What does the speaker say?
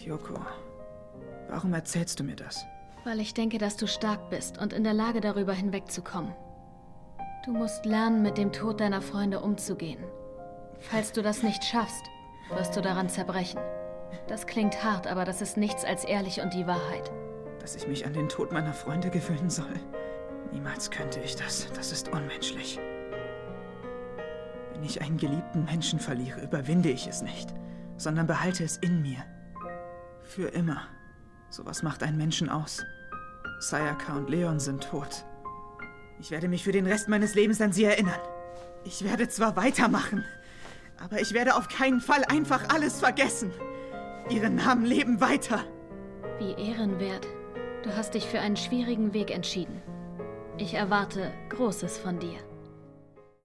Yoko, warum erzählst du mir das? Weil ich denke, dass du stark bist und in der Lage, darüber hinwegzukommen. Du musst lernen, mit dem Tod deiner Freunde umzugehen. Falls du das nicht schaffst, wirst du daran zerbrechen. Das klingt hart, aber das ist nichts als ehrlich und die Wahrheit. Dass ich mich an den Tod meiner Freunde gewöhnen soll? Niemals könnte ich das. Das ist unmenschlich. Wenn ich einen geliebten Menschen verliere, überwinde ich es nicht, sondern behalte es in mir. Für immer. Sowas macht einen Menschen aus. Sayaka und Leon sind tot. Ich werde mich für den Rest meines Lebens an sie erinnern. Ich werde zwar weitermachen, aber ich werde auf keinen Fall einfach alles vergessen. Ihre Namen leben weiter. Wie ehrenwert. Du hast dich für einen schwierigen Weg entschieden. Ich erwarte Großes von dir.